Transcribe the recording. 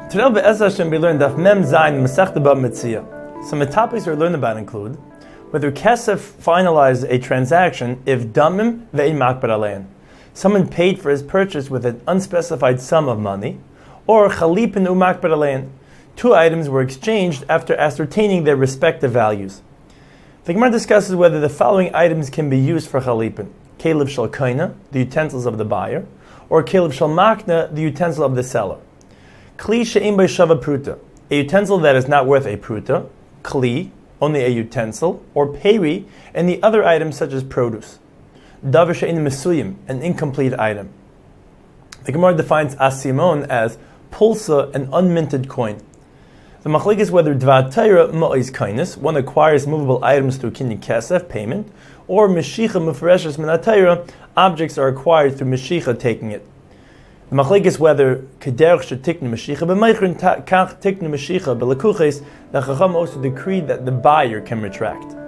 Today, Be'ez Hashem, we learned Daf Mem Zayin Masechta Bava Metzia. Some of the topics we're learning about include whether Kesef finalized a transaction if Damim Ve'in Makbar Alein. Someone paid for his purchase with an unspecified sum of money, or Chalipin U'Makbar Alein. Two items were exchanged after ascertaining their respective values. The Gemara discusses whether the following items can be used for Chalipin: Kelev Shel Koina, the utensils of the buyer, or Kelev Shel Makna, the utensil of the seller. Kli she'im by shava pruta, a utensil that is not worth a pruta. Kli, only a utensil, or peri, and the other items such as produce. Davar she'in mesuyim, an incomplete item. The Gemara defines asimon as pulsa, an unminted coin. The machlek is whether dvar Torah mo'is kainis, one acquires movable items through kinyan kesef, payment, or meshicha mufreshes min Torah, objects are acquired through meshicha, taking it. The machlek is whether kederch should tiknu meshicha b'meichrin kach tiknu meshicha b'lekuches. The Chacham also decreed that the buyer can retract.